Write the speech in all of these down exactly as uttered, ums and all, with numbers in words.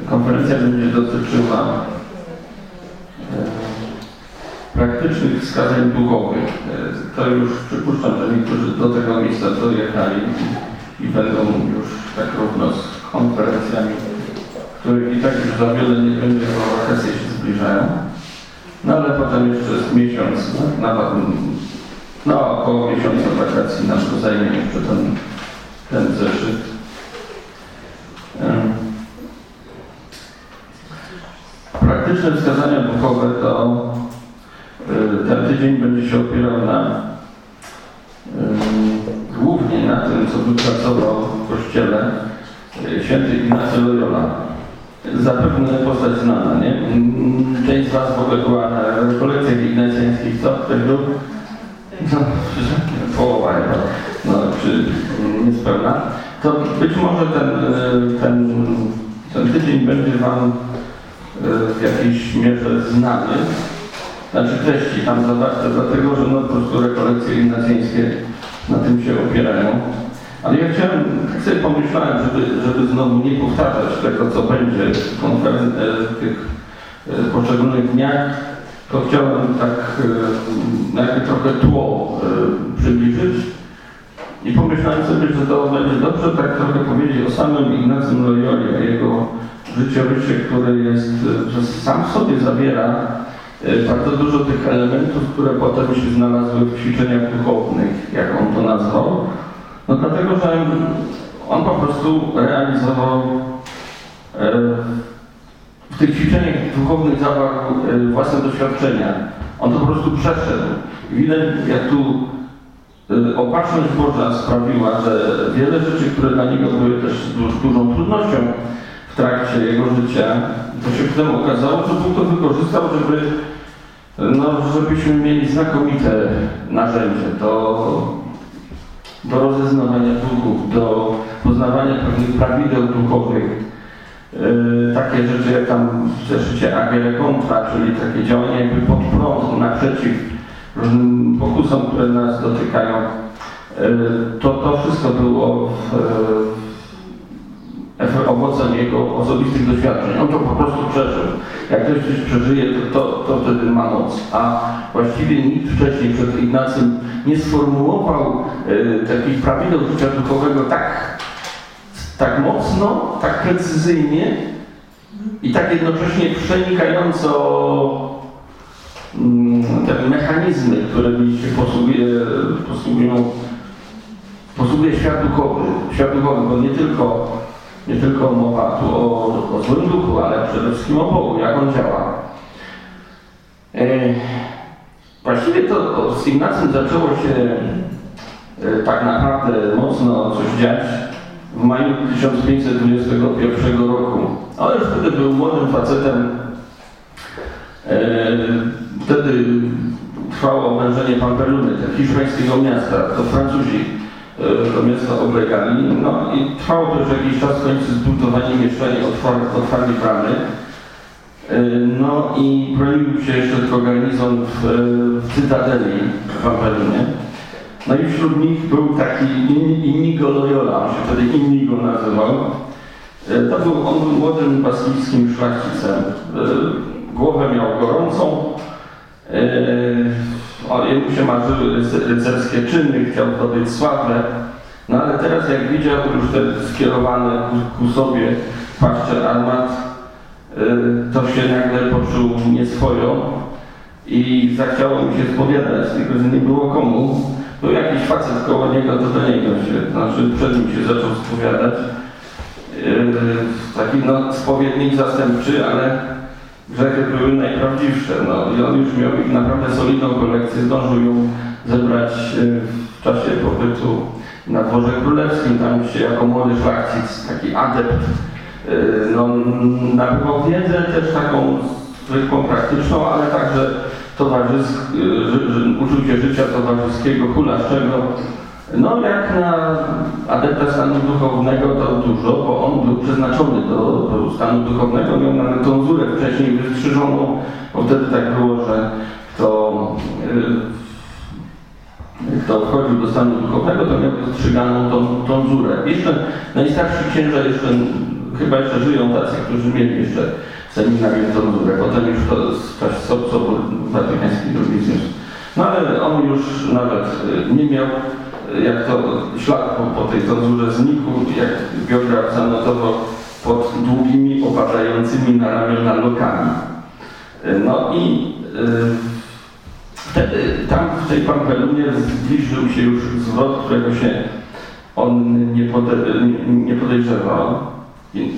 konferencja będzie dotyczyła praktycznych wskazań duchowych. To już przypuszczam, że niektórzy do tego miejsca dojechali i będą już tak równo z konferencjami, których i tak już za wiele nie będzie, bo wakacje się zbliżają. No ale potem jeszcze jest miesiąc, na, na, no około miesiąca wakacji nam to zajmie jeszcze ten, ten zeszyt. Praktyczne wskazania duchowe to ten tydzień będzie się opierał na głównie na tym, co wypracował w Kościele święty Ignacy Loyola. Zapewne postać znana, nie? Część z Was w ogóle była na rekolekcjach ignacjańskich, co? Ktoś był? No, połowa chyba, no, czy niespełna. To być może ten, ten, ten tydzień będzie Wam w jakiejś mierze znany. Znaczy treści tam zawarte, dlatego że no, po prostu rekolekcje ignacjańskie na tym się opierają. Ale ja chciałem, tak sobie pomyślałem, żeby, żeby znowu nie powtarzać tego, co będzie w, konferen- w tych poszczególnych dniach, to chciałem tak jakby trochę tło przybliżyć i pomyślałem sobie, że to będzie dobrze tak trochę powiedzieć o samym Ignacym Loyoli, o jego życiorysie, które jest, że sam w sobie zawiera bardzo dużo tych elementów, które potem się znalazły w ćwiczeniach duchownych, jak on to nazwał. No dlatego, że on po prostu realizował w tych ćwiczeniach duchownych zawarł własne doświadczenia. On to po prostu przeszedł. Widać, jak tu opatrzność Boża sprawiła, że wiele rzeczy, które dla niego były też dużą trudnością w trakcie jego życia, to się potem okazało, że Bóg to wykorzystał, żeby, no, żebyśmy mieli znakomite narzędzie do, do rozeznawania duchów, do poznawania pewnych prawideł duchowych. Yy, takie rzeczy jak tam w zeszycie agere contra, czyli takie działania jakby pod prąd, naprzeciw różnym pokusom, które nas dotykają. Yy, to, to wszystko było w, w, owocem jego osobistych doświadczeń. On to po prostu przeżył. Jak ktoś coś przeżyje, to, to, to wtedy ma moc. A właściwie nikt wcześniej przed Ignacym nie sformułował yy, takich prawideł życia duchowego tak tak mocno, tak precyzyjnie i tak jednocześnie przenikająco mm, te mechanizmy, którymi się posługuje, posługują, posługuje świat duchowy, świat duchowy, bo nie tylko, nie tylko mowa tu o, o złym duchu, ale przede wszystkim o Bogu, jak on działa. E, właściwie to z Ignacym zaczęło się e, tak naprawdę mocno coś dziać w maju tysiąc pięćset dwudziestego pierwszego roku. Ale już wtedy był młodym facetem. E, wtedy trwało oblężenie Pampeluny, hiszpańskiego miasta. To Francuzi e, to miasto oblegali. No i trwało to już jakiś czas, w końcu zbudowanie mieszczanie otwarli bramy. E, no i bronił się jeszcze tylko garnizon w, w Cytadeli w Pampelunie. No i wśród nich był taki Inigo Loyola, on się wtedy Inigo nazywał. To był, on był młodym baskijskim szlachcicem. Głowę miał gorącą, jemu się marzyły rycerskie czyny, chciał zdobyć sławę. No ale teraz jak widział już te skierowane ku sobie paszcze armat, to się nagle poczuł nieswojo i zachciało mu się spowiadać, tylko że nie było komu. Był jakiś facet koło niego, to do niego się, znaczy przed nim się zaczął spowiadać. Yy, taki no, spowiednik zastępczy, ale grzechy były najprawdziwsze. No, i on już miał ich naprawdę solidną kolekcję, zdążył ją zebrać yy, w czasie pobytu na dworze królewskim, tam się jako młody szlachcic, taki adept, yy, no, nabywał wiedzę też taką zwykłą, praktyczną, ale także towarzysk, uczył się życia towarzyskiego, hulaszczego. No jak na adepta stanu duchownego to dużo, bo on był przeznaczony do, do stanu duchownego, miał nawet tonsurę wcześniej wystrzyżoną, bo wtedy tak było, że kto, kto wchodził do stanu duchownego, to miał wystrzyganą tą tonsurę. Jeszcze najstarsi księża jeszcze chyba jeszcze żyją tacy, którzy mieli jeszcze seminarium cenzurę. Potem już to w czasie Sobór Watykański drugi zniósł. No ale on już nawet nie miał, jak to ślad po, po tej cenzurze znikł, jak biograf zanotował, pod długimi, opadającymi na ramiona lokami. No i yy, wtedy tam w tej Pampelunie zbliżył się już zwrot, którego się on nie, pode, nie podejrzewał. I, yy,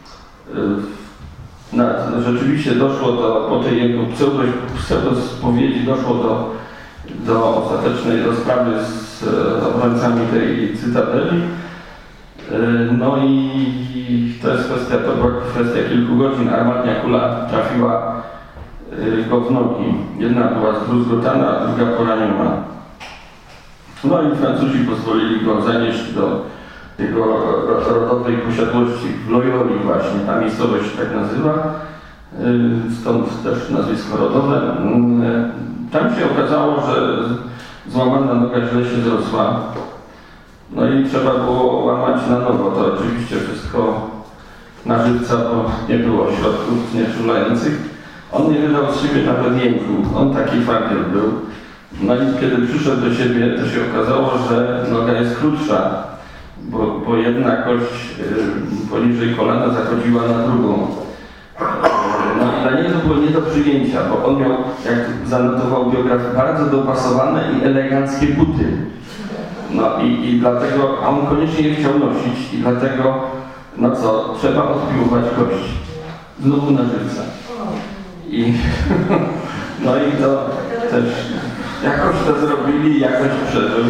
na, rzeczywiście doszło do, po tej jego pseudospowiedzi doszło do, do ostatecznej rozprawy z obrońcami tej cytadeli. No i to jest kwestia, to była kwestia kilku godzin. Armatnia kula trafiła go w nogi. Jedna była zdruzgotana, a druga poraniona. No i Francuzi pozwolili go zanieść do jego rodowej posiadłości w Loyoli właśnie. Ta miejscowość się tak nazywa, stąd też nazwisko rodowe. Tam się okazało, że złamana noga źle się zrosła. No i trzeba było łamać na nowo. To oczywiście wszystko na żywca, bo nie było środków nieczulających. On nie wydał z siebie nawet jęku. On taki fakiel był. No i kiedy przyszedł do siebie, to się okazało, że noga jest krótsza, bo, bo jedna kość yy, poniżej kolana zachodziła na drugą. No i dla niego to było nie do przyjęcia, bo on miał, jak zanotował biograf, bardzo dopasowane i eleganckie buty. No i, i dlatego, a on koniecznie je chciał nosić i dlatego, no co, trzeba odpiłować kość. Znowu na żywca. I, no i to też jakoś to zrobili, jakoś przeżył.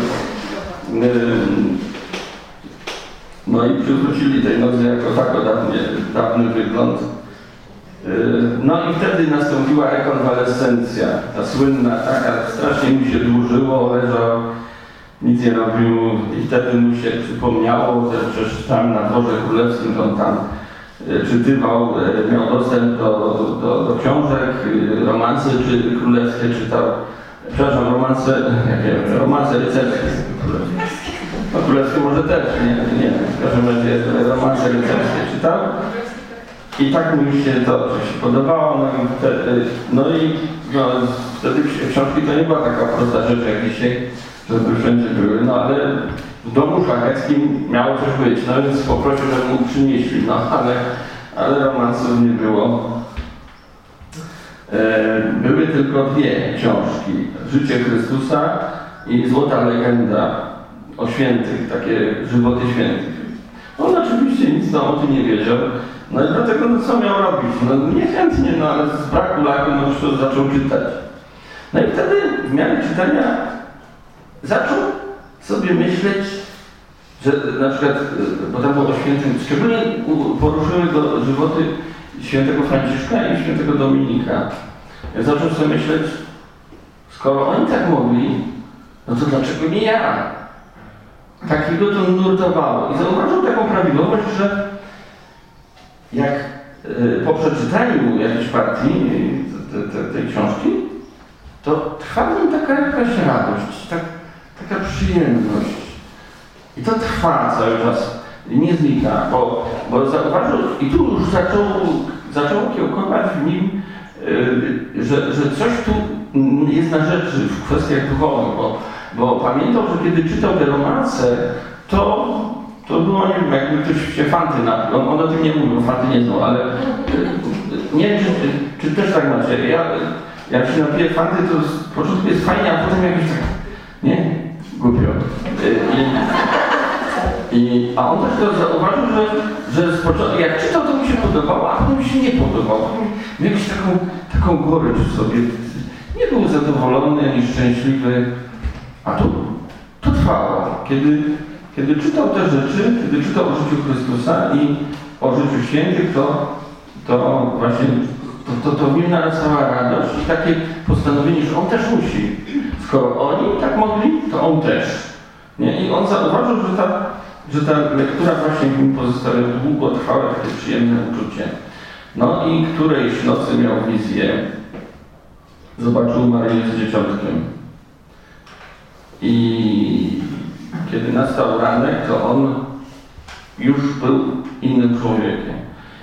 No i przywrócili tej nodze jako tako dawny, dawny wygląd. No i wtedy nastąpiła rekonwalescencja. Ta słynna, taka, strasznie mu się dłużyło, leżał, nic nie robił i wtedy mu się przypomniało, że przecież tam na dworze królewskim on tam czytywał, miał dostęp do, do, do książek, romanse czy królewskie czytał. Przepraszam, romanse, jakie, romanse rycerskie. No królewskie może też, nie, nie w każdym razie romanse rycerskie czytał. I tak mu się to się podobało, no i wtedy, no i no, wtedy książki to nie była taka prosta rzecz jak dzisiaj, żeby wszędzie były, no ale w domu szlacheckim miało coś być, no więc poprosił, żeby mu przynieśli, no ale, ale romansów nie było. E, były tylko dwie książki, Życie Chrystusa i Złota Legenda o świętych, takie żywoty świętych. On oczywiście nic no, o tym nie wiedział, no i dlatego no co miał robić? No niechętnie, no ale z braku laku no już zaczął czytać. No i wtedy w miarę czytania zaczął sobie myśleć, że na przykład, bo tam było o świętym, szczególnie poruszyły go żywoty świętego Franciszka i świętego Dominika. Ja zaczął sobie myśleć, skoro oni tak mogli, no to dlaczego nie ja? Takiego to nurtowało. I zauważył taką prawidłowość, że jak y, po przeczytaniu jakiejś partii te, te, tej książki, to trwa w nim taka jakaś radość, tak, taka przyjemność. I to trwa cały czas, nie znika, bo, bo zauważył i tu już zaczął, zaczął kiełkować w nim, y, że, że coś tu jest na rzeczy w kwestiach duchowych, bo, bo pamiętał, że kiedy czytał te romanse, to To było, nie wiem, jakby ktoś się fanty napił. On, on o tym nie mówił, fanty nie znał, ale nie wiem, czy, czy też tak macie. Ja, jak się napiję fanty, to z początku jest fajnie, a potem jakoś tak, nie? Głupio. I, i, a on też to zauważył, że, że z początku, jak czytał, to mu się podobało, a potem mi się nie podobało. Miał jakąś taką, taką gorycz w sobie. Nie był zadowolony, ani szczęśliwy. A tu, to trwało. Kiedy Kiedy czytał te rzeczy, kiedy czytał o życiu Chrystusa i o życiu świętych, to, to właśnie to, to, to w nim narastała radość i takie postanowienie, że on też musi. Skoro oni tak mogli, to on też. Nie? I on zauważył, że ta, że ta lektura właśnie w nim pozostawia długotrwałe, takie przyjemne uczucie. No i którejś nocy miał wizję, zobaczył Maryję z dzieciątkiem. I kiedy nastał ranek, to on już był innym człowiekiem.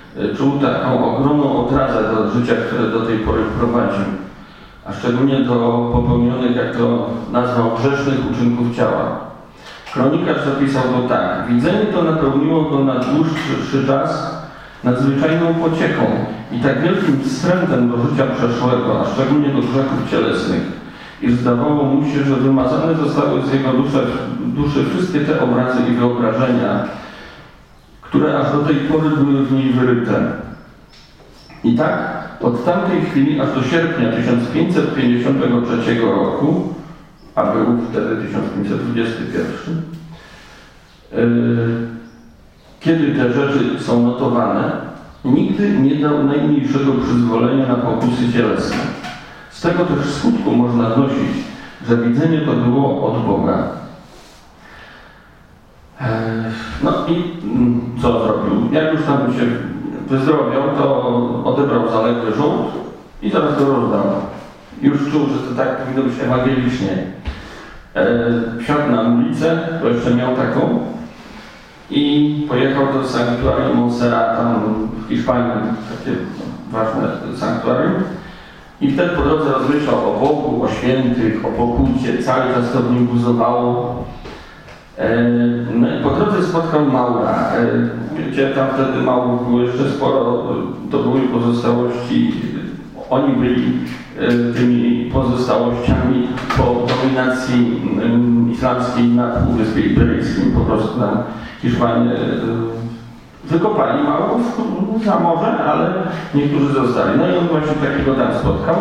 czuł taką ogromną odrazę do życia, które do tej pory prowadził, a szczególnie do popełnionych, jak to nazwał, grzesznych uczynków ciała. Kronikarz zapisał to tak: widzenie to napełniło go na dłuższy czas nadzwyczajną pocieką i tak wielkim wstrętem do życia przeszłego, a szczególnie do grzechów cielesnych, iż zdawało mu się, że wymazane zostały z jego duszy, duszy wszystkie te obrazy i wyobrażenia, które aż do tej pory były w niej wyryte. I tak od tamtej chwili aż do sierpnia tysiąc pięćset pięćdziesiątego trzeciego roku, a był wtedy tysiąc pięćset dwudziesty pierwszy, yy, kiedy te rzeczy są notowane, nigdy nie dał najmniejszego przyzwolenia na pokusy cielesne. Z tego też skutku można wnosić, że widzenie to było od Boga. No i co zrobił? Jak już tam się wyzdrowiał, to odebrał zaległy żołd i zaraz go rozdał. Już czuł, że to tak powinno być ewangelicznie. Wsiadł na ulicę, bo jeszcze miał taką, i pojechał do sanktuarium Montserrat, tam w Hiszpanii, takie ważne sanktuarium. I wtedy po drodze rozmyślał o Bogu, o świętych, o pokucie, cały czas to w nim buzowało. No i po drodze spotkał Maura. Wiecie, tam wtedy Maurów było jeszcze sporo, to były pozostałości, oni byli tymi pozostałościami po dominacji islamskiej na Półwyspie Iberyjskim. Po prostu tam Hiszpanie wykopali Maurów za morze, ale niektórzy zostali. No i on właśnie takiego tam spotkał.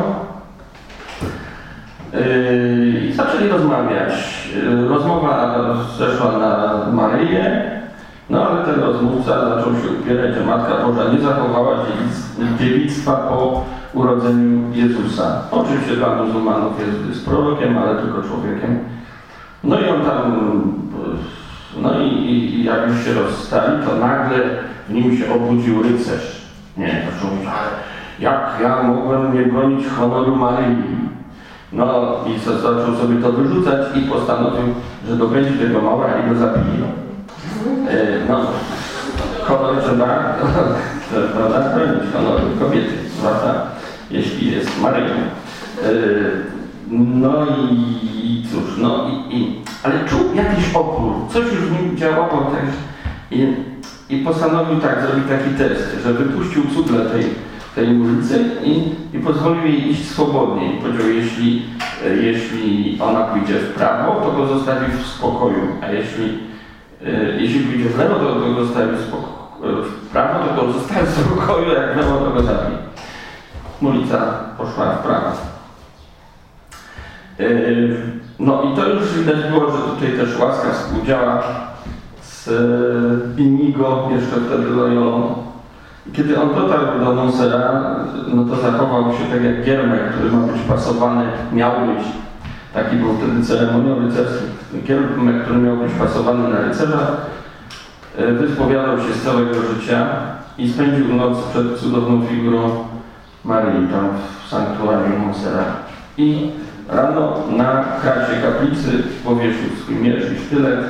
I zaczęli rozmawiać. Rozmowa zeszła na Maryję, no ale ten rozmówca zaczął się upierać, że Matka Boża nie zachowała dziewictwa po urodzeniu Jezusa. Oczywiście dla muzułmanów Jezus jest prorokiem, ale tylko człowiekiem. No i on tam, no i, i jak już się rozstali, to nagle w nim się obudził rycerz. Nie, to mówić, ale jak ja mogłem nie bronić honoru Maryi? No i co, zaczął sobie to wyrzucać i postanowił, że dobędzie tego Maura i go zabili. E, no, honor trzeba, prawda, bronić honoru kobiety, prawda, jeśli jest Maryją. E, no i cóż, no i, i, ale czuł jakiś opór, coś już w nim działało tak, i, i postanowił tak, zrobić taki test, że wypuścił cudle tej tej ulicy i, i pozwolił jej iść swobodnie. I powiedział, jeśli, jeśli ona pójdzie w prawo, to go zostawi w spokoju, a jeśli, jeśli pójdzie w lewo, to, to go zostawi w, w prawo, to go zostawi w spokoju, jak w lewo, to go zabije. Ulica poszła w prawo. No i to już widać było, że tutaj też łaska współdziała z Inigo, jeszcze wtedy Loyolą. Kiedy on dotarł do Montserrat, no to zachował się tak jak giermek, który ma być pasowany, miał być, taki był wtedy ceremoniał rycerski, giermek, który miał być pasowany na rycerza, wyspowiadał się z całego życia i spędził noc przed cudowną figurą Maryi tam w sanktuarium Montserrat. I rano na kracie kaplicy powiesił swój miecz i sztylet,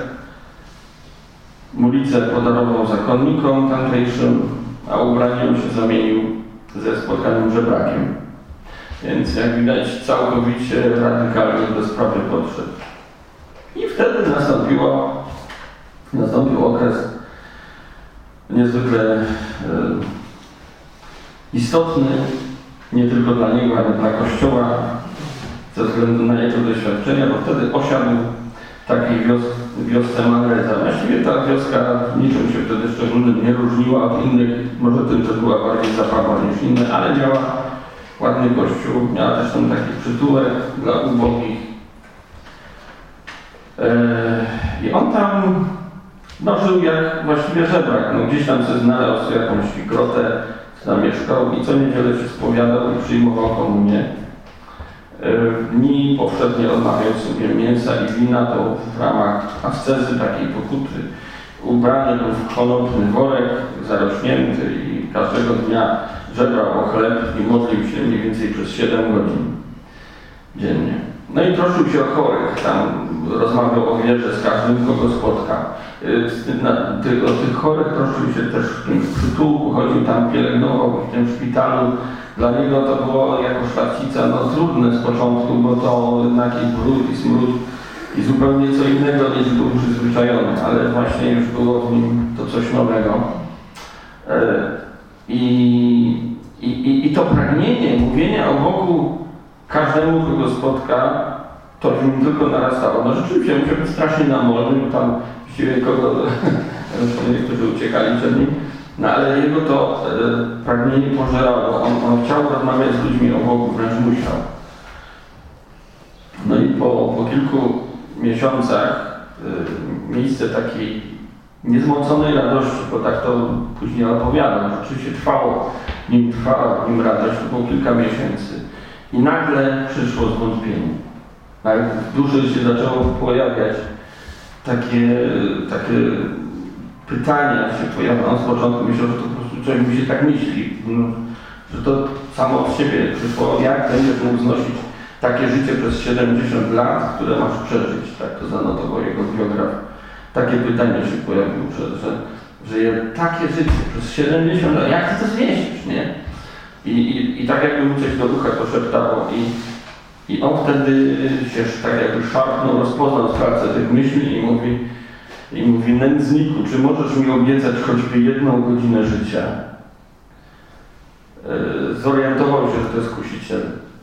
mulicę podarował zakonnikom tamtejszym, a ubraniem się zamienił ze spotkanym żebrakiem. Więc jak widać, całkowicie radykalnie do sprawy podszedł. I wtedy nastąpiło, nastąpił okres niezwykle e, istotny, nie tylko dla niego, ale dla Kościoła, ze względu na jego doświadczenia, bo wtedy osiadł w takiej wios wiosce Manresa. Właściwie ta wioska niczym się wtedy szczególnym nie różniła od innych, może tym, że była bardziej zapadła niż inne, ale miała ładny kościół, miała też tam taki przytułek dla ubogich. Eee, I on tam no, żył jak właściwie żebrak, no, gdzieś tam sobie znalazł jakąś grotę, tam mieszkał i co niedzielę się spowiadał i przyjmował komunię. Dni powszednie odmawiał sobie mięsa i wina, to w ramach ascezy, takiej pokuty. Ubrany był w konopny worek, zarośnięty i każdego dnia żebrał o chleb i modlił się mniej więcej przez siedem godzin dziennie. No i troszczył się o chorych, tam rozmawiał o wierze z każdym, kogo spotka. na, ty, o tych chorych troszczył się też w tym przytułku, chodził tam, pielęgnował w tym szpitalu. Dla niego to było jako szlachcica no, trudne z początku, bo to jednak i brud, i smród, i zupełnie co innego niż był przyzwyczajony, ale właśnie już było w nim to coś nowego. I, i, i to pragnienie mówienia o Bogu każdemu, kogo spotka, to im tylko narastało. No rzeczywiście musiał być strasznie namolny, bo tam właściwie kogo, niektórzy uciekali przed nim, no ale jego to e, pragnienie pożerało. On, on chciał rozmawiać z ludźmi o Bogu, wręcz musiał. No i po, po kilku miesiącach e, miejsce takiej niezmąconej radości, bo tak to później opowiadam, rzeczywiście trwało, nim trwała nim radość, to było kilka miesięcy. I nagle przyszło zwątpienie. Nagle w duszy się zaczęło pojawiać takie, takie pytania się pojawiają. On z początku myślał, że to po prostu człowiek mi się tak myśli, no, że to samo od siebie przyszło. Jak będziesz mógł znosić takie życie przez siedemdziesiąt lat, które masz przeżyć? Tak to zanotował jego biograf. Takie pytanie się pojawiło, że, że, że je, takie życie przez siedemdziesiąt lat, jak ty to zmieścisz, nie? I, i, i tak jakby mu coś do ducha poszeptało i, i on wtedy się tak jakby szarpnął, rozpoznał sprawcę tych myśli i mówi, i mówi, nędzniku, czy możesz mi obiecać choćby jedną godzinę życia? Zorientował się, że to jest kusiciel.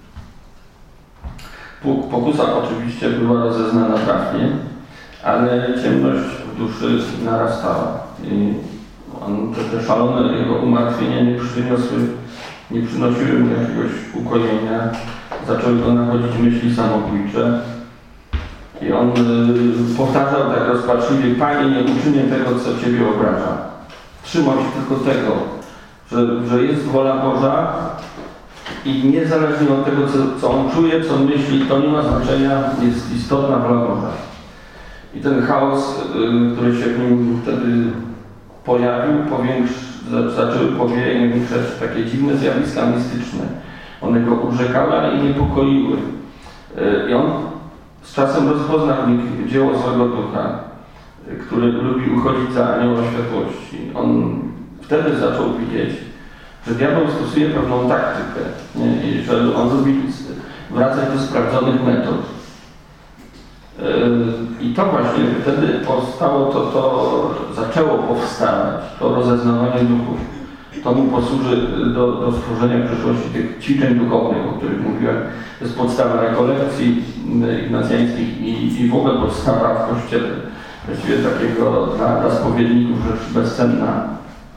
Pokusa oczywiście była rozeznana trafnie, ale ciemność w duszy narastała. I on, te, te szalone jego umartwienia nie przyniosły, nie przynosiły mu jakiegoś ukojenia. Zaczęły go nachodzić myśli samobójcze. I on y, powtarzał tak rozpaczliwie, Panie, nie uczynię tego, co Ciebie obraża. Trzymał się tylko tego, że, że jest wola Boża i niezależnie od tego, co, co on czuje, co myśli, to nie ma znaczenia, jest istotna wola Boża. I ten chaos, y, który się w nim wtedy pojawił, powiększ, zaczęły powiększać takie dziwne zjawiska mistyczne. One go urzekały, ale i niepokoiły. Y, I on z czasem rozpoznał w nich dzieło złego ducha, który lubi uchodzić za anioła światłości. On wtedy zaczął widzieć, że diabeł stosuje pewną taktykę, nie? I że on lubi wracać do sprawdzonych metod. I to właśnie wtedy powstało, to, to zaczęło powstawać, to rozeznawanie duchów. To mu posłuży do, do stworzenia w przyszłości tych ćwiczeń duchowych, o których mówiłem. To jest podstawa rekolekcji ignacjańskich i, i w ogóle podstawa w Kościele. Właściwie takiego dla, dla spowiedników rzecz bezcenna.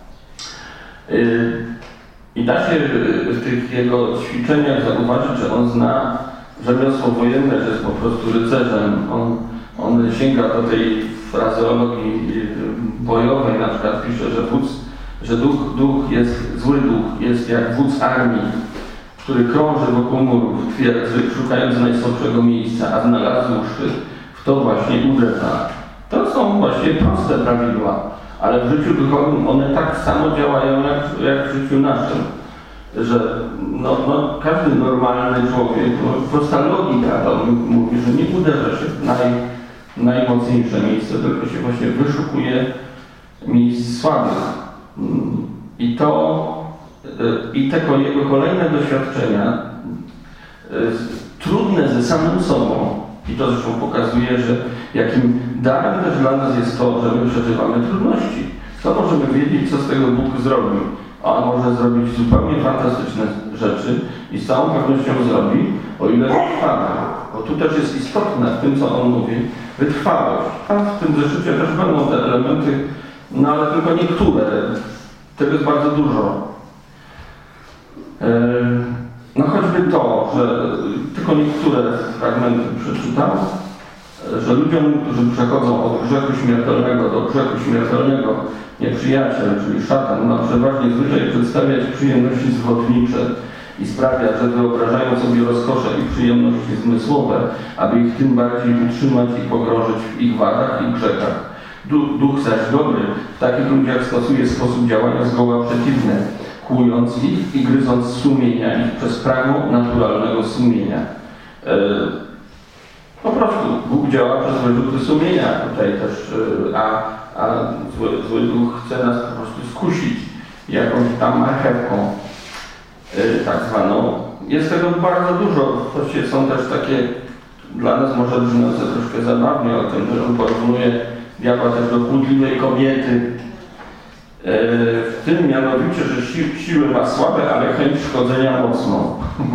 I da się w tych jego ćwiczeniach zauważyć, że on zna rzemiosło wojenne, że jest po prostu rycerzem. On, on sięga do tej frazeologii bojowej, na przykład pisze, że wódz, że duch, duch jest, zły duch jest jak wódz armii, który krąży wokół murów twierdzy, szukając najsłabszego miejsca, a znalazłszy, w to właśnie uderza. To są właśnie proste prawidła, ale w życiu duchowym one tak samo działają jak, jak w życiu naszym. Że no, no, każdy normalny człowiek, no, prosta logika to mówi, że nie uderza się w naj, najmocniejsze miejsce, tylko się właśnie wyszukuje miejsc słabych. I to, i te jego kolejne doświadczenia, trudne ze samym sobą, i to zresztą pokazuje, że jakim darem też dla nas jest to, że my przeżywamy trudności. To możemy wiedzieć, co z tego Bóg zrobił. A on może zrobić zupełnie fantastyczne rzeczy i z całą pewnością zrobi, o ile wytrwamy. Bo tu też jest istotne w tym, co on mówi, wytrwałość. A w tym zeszycie też będą te elementy, no ale tylko niektóre. Tego jest bardzo dużo. No choćby to, że tylko niektóre fragmenty przeczytam, że ludziom, którzy przechodzą od grzechu śmiertelnego do grzechu śmiertelnego, nieprzyjaciel, czyli szatan, ma przeważnie zwyczaj przedstawiać przyjemności zwrotnicze i sprawia, że wyobrażają sobie rozkosze i przyjemności zmysłowe, aby ich tym bardziej utrzymać i pogrążyć w ich wadach i grzechach. Duch, duch zaś dobry w takich ludziach stosuje sposób działania zgoła przeciwny, kłując ich i gryząc sumienia ich przez prawo naturalnego sumienia. E, po prostu Bóg działa przez wyrzuty sumienia tutaj też, a, a zły, zły duch chce nas po prostu skusić jakąś tam marchewką yy, tak zwaną. Jest tego bardzo dużo, właściwie są też takie dla nas może brzmiące troszkę zabawnie o tym, że on porównuje diabła też do kłótliwej kobiety. W tym mianowicie, że si siły ma słabe, ale chęć szkodzenia mocną.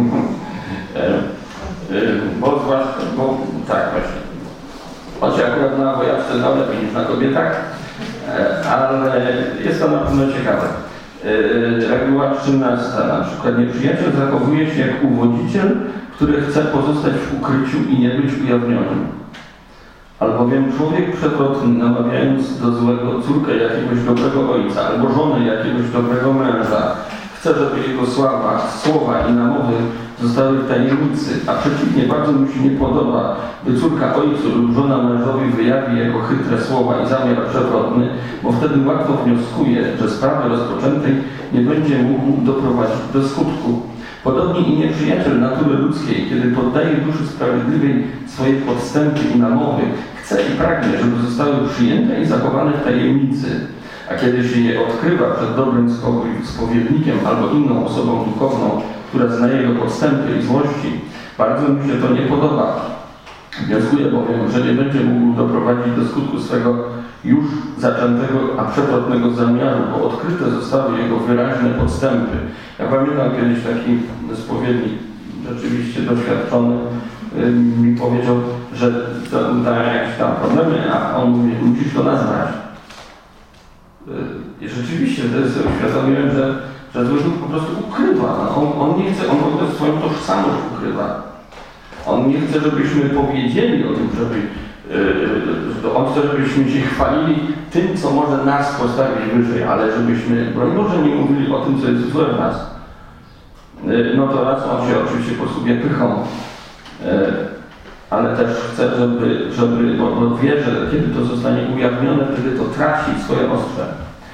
Bo zwłaszcza, bo tak właśnie. Choć akurat na wojaczce dał lepiej niż na kobietach, ale jest to na pewno ciekawe. Reguła trzynasta na przykład. Nieprzyjaciel zachowuje się jak uwodziciel, który chce pozostać w ukryciu i nie być ujawnionym. Albowiem człowiek przewrotny, namawiając do złego córkę jakiegoś dobrego ojca albo żonę jakiegoś dobrego męża, chce, żeby jego sława, słowa i namowy zostały w tajemnicy, a przeciwnie bardzo mu się nie podoba, by córka ojcu lub żona mężowi wyjawi jego chytre słowa i zamiar przewrotny, bo wtedy łatwo wnioskuje, że sprawy rozpoczętej nie będzie mógł doprowadzić do skutku. Podobnie i nieprzyjaciel natury ludzkiej, kiedy poddaje duszy sprawiedliwej swoje podstępy i namowy, chce i pragnie, żeby zostały przyjęte i zachowane w tajemnicy, a kiedy się je odkrywa przed dobrym spowiednikiem albo inną osobą duchowną, która zna jego podstępy i złości, bardzo mi się to nie podoba. Wnioskuje bowiem, że nie będzie mógł doprowadzić do skutku swego już zaczętego, a przewrotnego zamiaru, bo odkryte zostały jego wyraźne podstępy. Ja pamiętam kiedyś taki spowiednik, rzeczywiście doświadczony, yy, mi powiedział, że dają jakieś tam problemy, a on mówi, musisz to nazwać. Yy, I rzeczywiście wtedy sobie uświadomiłem, że, że zły duch po prostu ukrywa. No, on, on nie chce, on w ogóle swoją tożsamość ukrywa. On nie chce, żebyśmy powiedzieli o tym, żeby Yy, on chce, żebyśmy się chwalili tym, co może nas postawić wyżej, ale żebyśmy, broń Boże, nie mówili o tym, co jest złe w nas. Yy, no to raz on się oczywiście posługuje pychą, yy, ale też chce, żeby, żeby bo, bo wie, że kiedy to zostanie ujawnione, wtedy to traci swoje ostrze.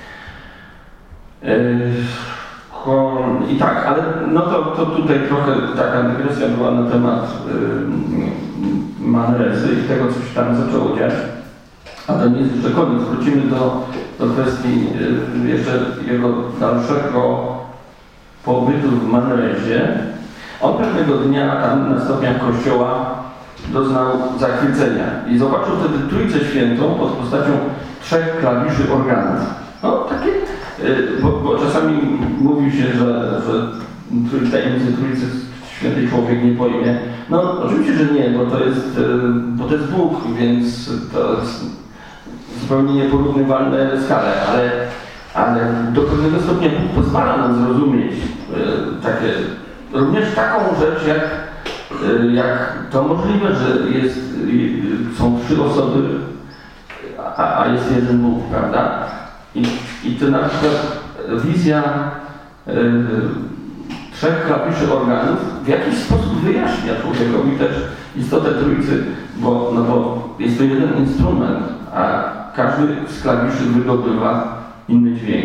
Yy, I tak, ale no to, to tutaj trochę taka dygresja była na temat yy, Manrezy i tego, co się tam zaczęło dziać. A to nie jest jeszcze koniec. Wrócimy do, do kwestii yy, jeszcze jego dalszego pobytu w Manrezie. On pewnego dnia tam na stopniach kościoła doznał zachwycenia i zobaczył wtedy Trójcę Świętą pod postacią trzech klawiszy organów. No takie, bo, bo czasami mówi się, że, że tajemnicy Trójcy Świętej człowiek nie pojmie. No oczywiście, że nie, bo to jest, bo to jest Bóg, więc to jest zupełnie nieporównywalne skale, ale, ale do pewnego stopnia Bóg pozwala nam zrozumieć takie, również taką rzecz, jak, jak to możliwe, że jest, są trzy osoby, a, a jest jeden Bóg, prawda? I, i to na przykład wizja y, trzech klawiszy organów w jakiś sposób wyjaśnia człowiekowi też istotę Trójcy, bo, no bo jest to jeden instrument, a każdy z klawiszy wydobywa inny dźwięk.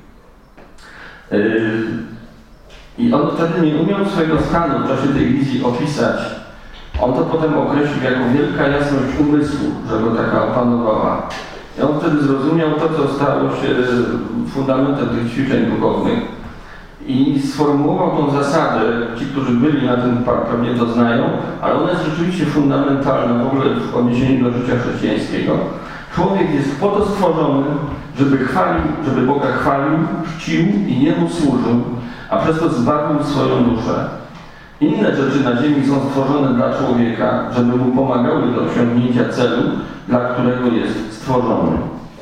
Y, I on wtedy nie umiał swojego stanu w czasie tej wizji opisać. On to potem określił jako wielka jasność umysłu, że go taka opanowała. I on wtedy zrozumiał to, co stało się fundamentem tych ćwiczeń duchownych i sformułował tą zasadę, ci, którzy byli na tym pewnie to znają, ale ona jest rzeczywiście fundamentalna w ogóle w odniesieniu do życia chrześcijańskiego. Człowiek jest po to stworzony, żeby chwalił, żeby Boga chwalił, czcił i Niemu służył, a przez to zbawił swoją duszę. Inne rzeczy na ziemi są stworzone dla człowieka, żeby mu pomagały do osiągnięcia celu, dla którego jest stworzony.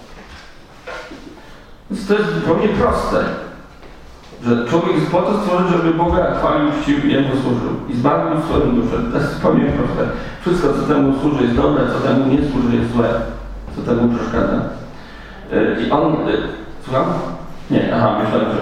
Więc to jest zupełnie proste, że człowiek jest po to stworzony, żeby Boga chwalił, czcił i Jemu służył i zbawił swoją duszę. To jest zupełnie proste. Wszystko, co temu służy, jest dobre, co temu nie służy, jest złe, co temu przeszkadza. I on... Słucham? Nie, aha, myślałem, że...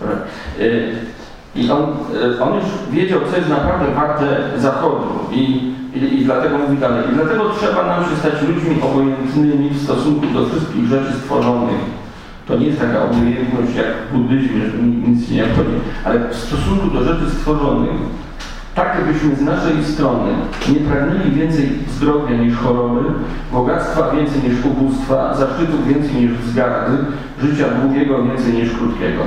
I on, on już wiedział, co jest naprawdę warte zachodu i, i, i dlatego mówi dalej. I dlatego trzeba nam się stać ludźmi obojętnymi w stosunku do wszystkich rzeczy stworzonych. To nie jest taka obojętność jak w buddyzmie, że nic nie obchodzi, ale w stosunku do rzeczy stworzonych tak abyśmy z naszej strony nie pragnęli więcej zdrowia niż choroby, bogactwa więcej niż ubóstwa, zaszczytów więcej niż wzgardy, życia długiego więcej niż krótkiego.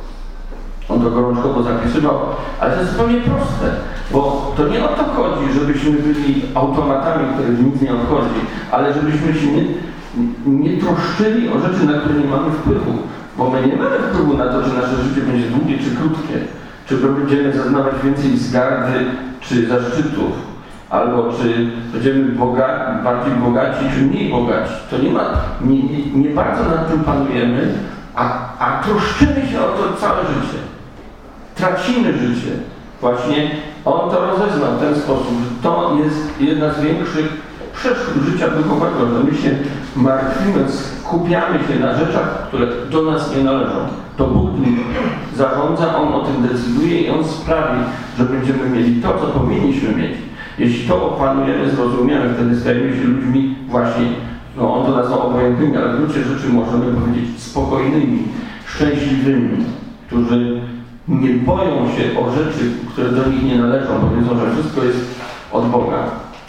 On to gorączkowo zapisywał, ale to jest zupełnie proste, bo to nie o to chodzi, żebyśmy byli automatami, których nic nie obchodzi, ale żebyśmy się nie, nie troszczyli o rzeczy, na które nie mamy wpływu, bo my nie mamy wpływu na to, czy nasze życie będzie długie czy krótkie, czy będziemy zaznawać więcej wzgardy czy zaszczytów, albo czy będziemy boga, bardziej bogaci czy mniej bogaci. To nie ma, nie, nie, nie bardzo nad tym panujemy, a, a troszczymy się o to całe życie. Tracimy życie. Właśnie on to rozeznał w ten sposób, że to jest jedna z większych przeszkód życia duchowego, że my się martwimy, skupiamy się na rzeczach, które do nas nie należą. To Bóg nim zarządza, On o tym decyduje i On sprawi, że będziemy mieli to, co powinniśmy mieć. Jeśli to opanujemy, zrozumiemy, wtedy stajemy się ludźmi właśnie, no on to nazwał obojętnymi, ale w gruncie rzeczy możemy powiedzieć spokojnymi, szczęśliwymi, którzy nie boją się o rzeczy, które do nich nie należą, bo wiedzą, że wszystko jest od Boga.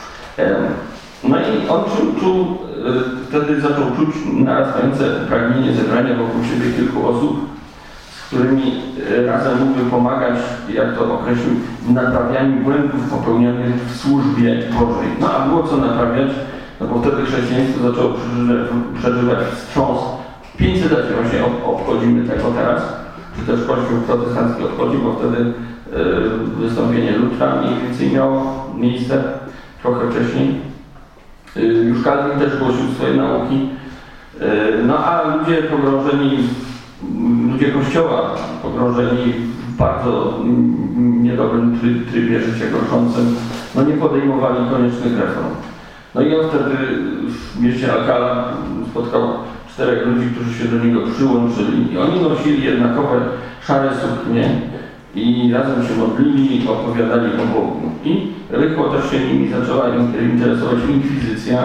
No i on czuł, czuł, wtedy zaczął czuć narastające pragnienie zebrania wokół siebie kilku osób, z którymi razem mógłby pomagać, jak to określił, w naprawianiu błędów popełnionych w służbie Bożej. No a było co naprawiać, no bo wtedy chrześcijaństwo zaczęło przeżywać wstrząs. pięćsetlecia właśnie obchodzimy tego teraz, czy też Kościół protestancki odchodzi, bo wtedy y, wystąpienie Lutra mniej więcej miało miejsce trochę wcześniej. Y, już Kalwin też głosił swoje nauki. Y, no a ludzie pogrążeni, ludzie Kościoła pogrążeni w bardzo niedobrym trybie życia gorszącym, no nie podejmowali koniecznych reform. No i on wtedy w mieście Alcala spotkał czterech ludzi, którzy się do niego przyłączyli i oni nosili jednakowe szare suknie i razem się modlili, opowiadali o Bogu. I rychło też się nimi zaczęła interesować inkwizycja.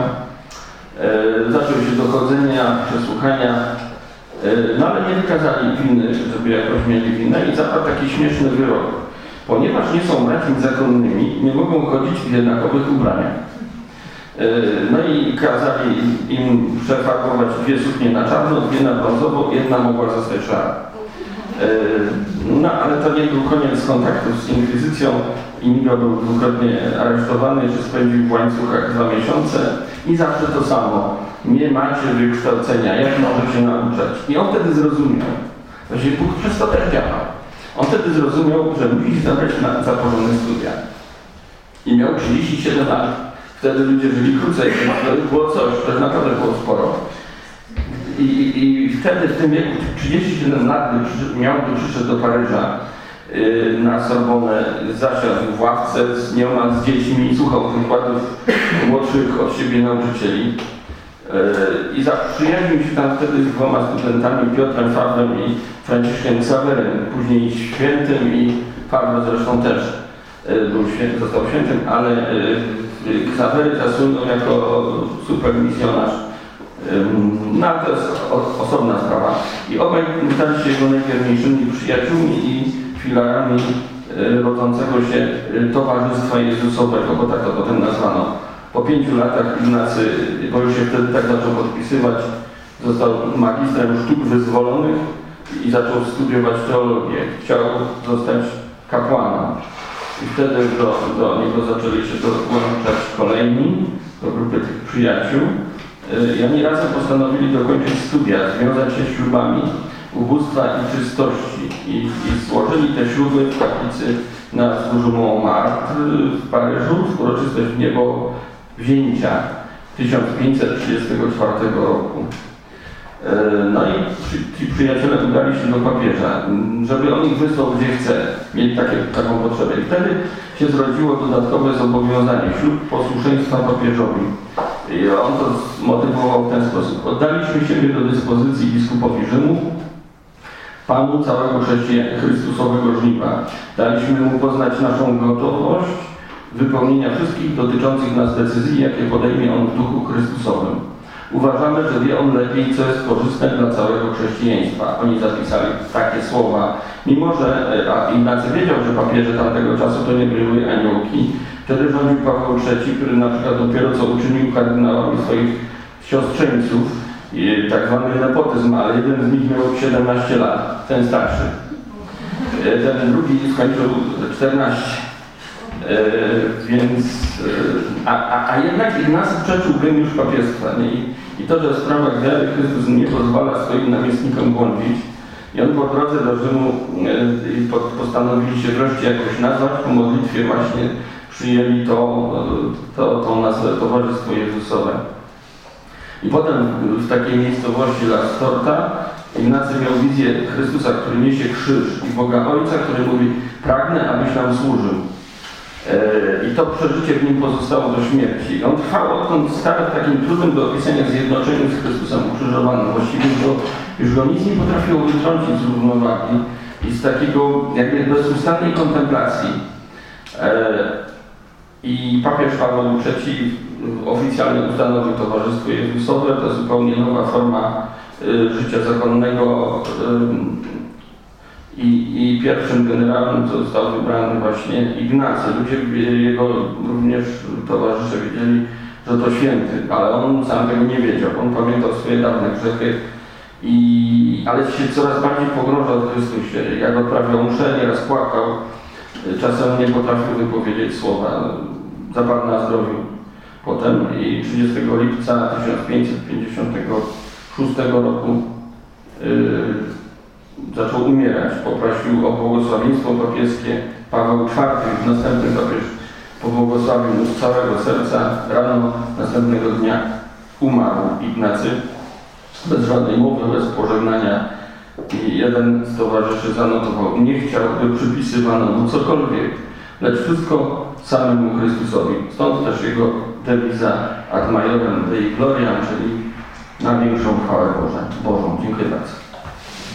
E, zaczęły się dochodzenia, przesłuchania, e, no ale nie wykazali winy, żeby jakoś mieli winę i zapadł taki śmieszny wyrok. Ponieważ nie są braćmi zakonnymi, nie mogą chodzić w jednakowych ubraniach. No i kazali im przefarbować dwie suknie na czarno, dwie na brązowo, jedna mogła zostać szara. No ale to nie był koniec kontaktów z inkwizycją. Inigo był dwukrotnie aresztowany, czy spędził w łańcuchach dwa miesiące i zawsze to samo. Nie macie wykształcenia, jak możecie nauczać? I on wtedy zrozumiał. Właśnie Bóg przez to też działa. On wtedy zrozumiał, że musi zabrać na zaporządne studia. I miał trzydzieści siedem lat. Wtedy ludzie żyli krócej, więc to było coś, to naprawdę było sporo. I, i, i wtedy w tym wieku trzydzieści siedem lat miał, gdy przyszedł do Paryża yy, na Sorbonę, zasiadł w ławce z nieomal z dziećmi i słuchał wykładów młodszych od siebie nauczycieli. Yy, I zaprzyjaźnił się tam wtedy z dwoma studentami, Piotrem Fabrem i Franciszkiem Xaverem, później świętym i Fabre zresztą też yy, był święty, został świętym, ale yy, Xavery zasłynął jako supermisjonarz. No to jest osobna sprawa. I obaj stali się jego najwierniejszymi przyjaciółmi i filarami rodzącego się Towarzystwa Jezusowego, bo tak to potem nazwano. Po pięciu latach Ignacy, bo już się wtedy tak zaczął podpisywać, został magistrem sztuk wyzwolonych i zaczął studiować teologię. Chciał zostać kapłanem. I wtedy do, do niego zaczęli się dołączać kolejni, do grupy tych przyjaciół. I oni razem postanowili dokończyć studia, związać się ślubami ubóstwa i czystości. I, i złożyli te śluby w kaplicy na wzgórzu Montmartre w Paryżu, w uroczystość niebowzięcia tysiąc pięćset trzydziestego czwartego roku. No i ci przyjaciele udali się do papieża, żeby on ich wysłał gdzie chce. Mieli takie, taką potrzebę. I wtedy się zrodziło dodatkowe zobowiązanie, ślub posłuszeństwa papieżowi. I on to zmotywował w ten sposób. Oddaliśmy siebie do dyspozycji biskupowi Rzymu, Panu całego Chrystusowego żniwa. Daliśmy mu poznać naszą gotowość wypełnienia wszystkich dotyczących nas decyzji, jakie podejmie on w duchu Chrystusowym. Uważamy, że wie on lepiej, co jest korzystne dla całego chrześcijaństwa. Oni zapisali takie słowa, mimo że a Ignacy wiedział, że papieże tamtego czasu to nie były aniołki. Wtedy rządził Paweł trzeci, który na przykład dopiero co uczynił kardynałami swoich siostrzeńców, tak zwany nepotyzm, ale jeden z nich miał siedemnaście lat, ten starszy. Ten drugi skończył czternaście. E, więc, e, a, a jednak Ignacy przeczył geniusz papiestwa. Nie? I, I to, że w sprawach wiary Chrystus nie pozwala swoim namiestnikom błądzić. I on po drodze do Rzymu e, po, postanowili się wreszcie jakoś nazwać, po modlitwie właśnie przyjęli to, to, tą nazwę Towarzystwo Jezusowe. I potem w takiej miejscowości La Storta Ignacy miał wizję Chrystusa, który niesie krzyż i Boga Ojca, który mówi: pragnę, abyś nam służył. I to przeżycie w nim pozostało do śmierci. On trwał odtąd stale w takim trudnym do opisania zjednoczeniu z Chrystusem ukrzyżowanym. Właściwie już go, już go nic nie potrafiło wytrącić z równowagi i z takiego jakby bezustannej kontemplacji. I papież Paweł trzeci oficjalnie ustanowił Towarzystwo Jezusowe. To zupełnie nowa forma życia zakonnego. I, I pierwszym generałem został wybrany właśnie Ignacy. Ludzie, jego również towarzysze wiedzieli, że to święty, ale on sam tego nie wiedział. On pamiętał swoje dawne grzechy, i, ale się coraz bardziej pogrążał w Chrystusie. Jak odprawiał mszę, nieraz płakał, czasem nie potrafił wypowiedzieć słowa. Zapadł na zdrowiu potem i trzydziestego lipca tysiąc pięćset pięćdziesiątego szóstego roku yy, zaczął umierać. Poprosił o błogosławieństwo papieskie Paweł czwarty. Następny papież pobłogosławił mu z całego serca. Rano następnego dnia umarł Ignacy bez żadnej mowy, bez pożegnania. I jeden z towarzyszy zanotował: nie chciał, by przypisywano mu cokolwiek, lecz wszystko samemu Chrystusowi. Stąd też jego dewiza ad majorem Dei Gloriam, czyli na większą chwałę Bożą. Bożą. Dziękuję bardzo.